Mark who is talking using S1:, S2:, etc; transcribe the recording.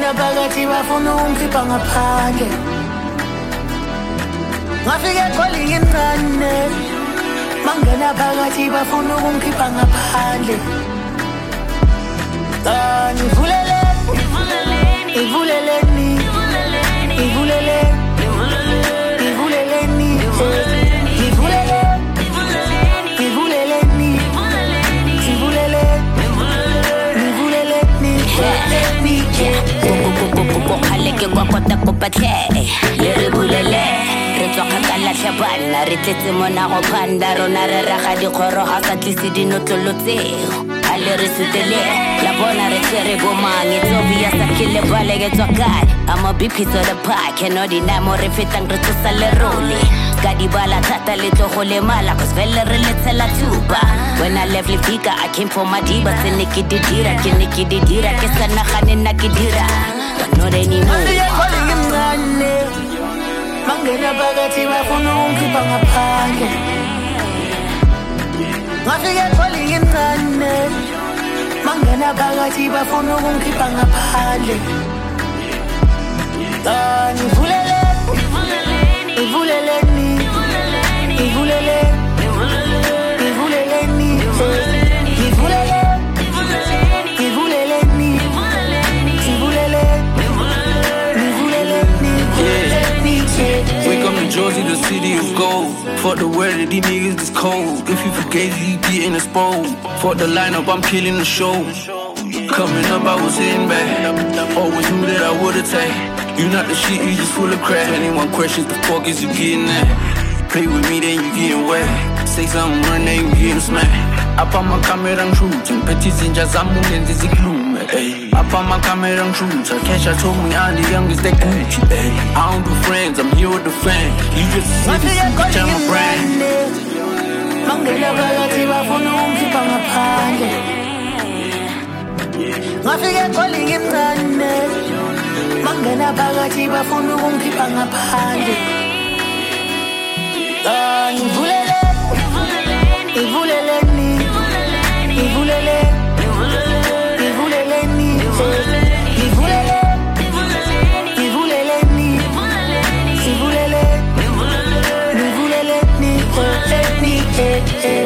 S1: Mangena phakathi bafuna ungikhipha ngaphandle Ngafike calling incane Mangena phakathi bafuna ungikhipha ngaphandle Ivuleleni
S2: Haleke kwa kota ko patle le re bulele re tswa kgakala tlhabana re tletse mona go phanda rona re raga dikgoro ga sa tlise dinotlolotseo a le re sutele la bona re tsere bomang it's obvious a kile baleke tswa kae I'm a big piece of the pie cannot deny more re fetang re tsosa le role ka di bala thata le tlo go le mala cause vele re letsela tuba when I left Lefika I came for my diva se ne ke di dira ke sa nagane na ke dira but not anymore
S1: Mangena phakathi bafuna ungikhipha ngaphandle Ngafike calling incane Mangena phakathi bafuna ungikhipha ngaphandle
S3: Jersey, the city of gold. Fuck the weather, these niggas is cold. If you forget, you getting exposed. Fuck the lineup, I'm killing the show. Coming up, I was in back. Always knew that I would've take. You not the shit, you just full of crap. 21 questions, the fuck is you getting at? Play with me, then you getting wet. Say something, run, then you getting smacked. Apa makamera ngshutha ngiphethe inja zami ungenze zikhulume Apa makamera ngshutha cash told me I'm the youngest that Gucci I don't do friends, I'm here with the fan. You just see this bitch, I'm a brand.
S1: Mangena phakathi bafuna ungikhipha ngaphandle Ngafike calling incane Mangena phakathi bafuna ungikhipha ngaphandle Ivuleleni